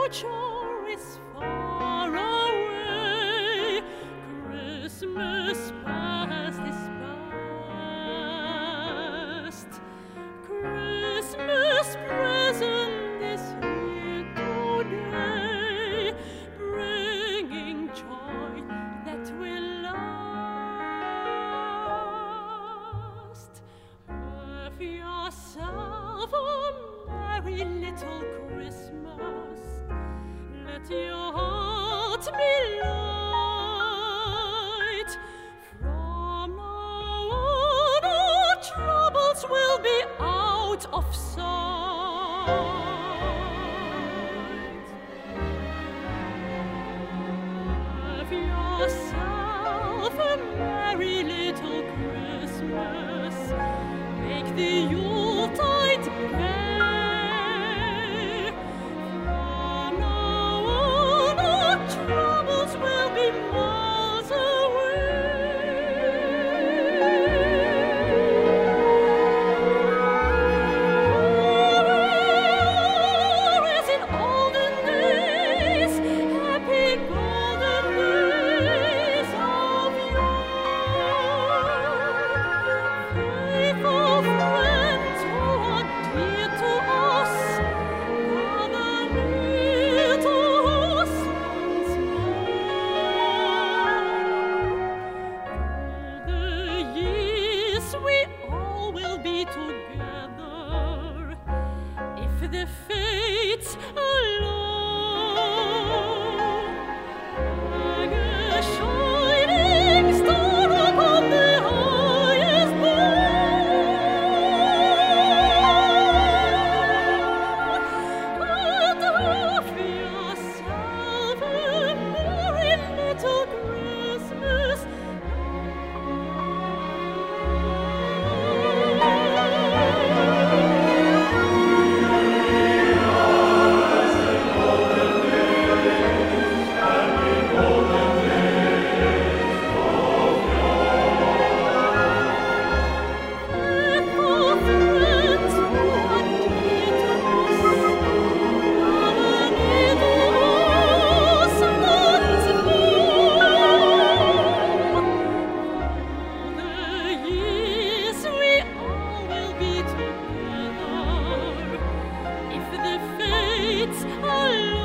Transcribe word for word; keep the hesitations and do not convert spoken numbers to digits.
future is far away. Christmas past is past. Christmas present is here today, bringing joy that will last. Have yourself a merry little Christmas. Let your heart be light. From now on, all troubles will be out of sight. Have yourself a merry little Christmas. Make the Yuletide gay. From now on, our troubles will be miles away. As in olden days, happy golden days of yore. Faithful friends who are dear to us, gather near to us once more. Through the years we all will be together, if the fates allow. Like a shining star upon the highest bough. And have yourself a merry little Christmas. Faithful friends who are dear to us, gather near to us once more. For the years we all will be together, if the fates allow.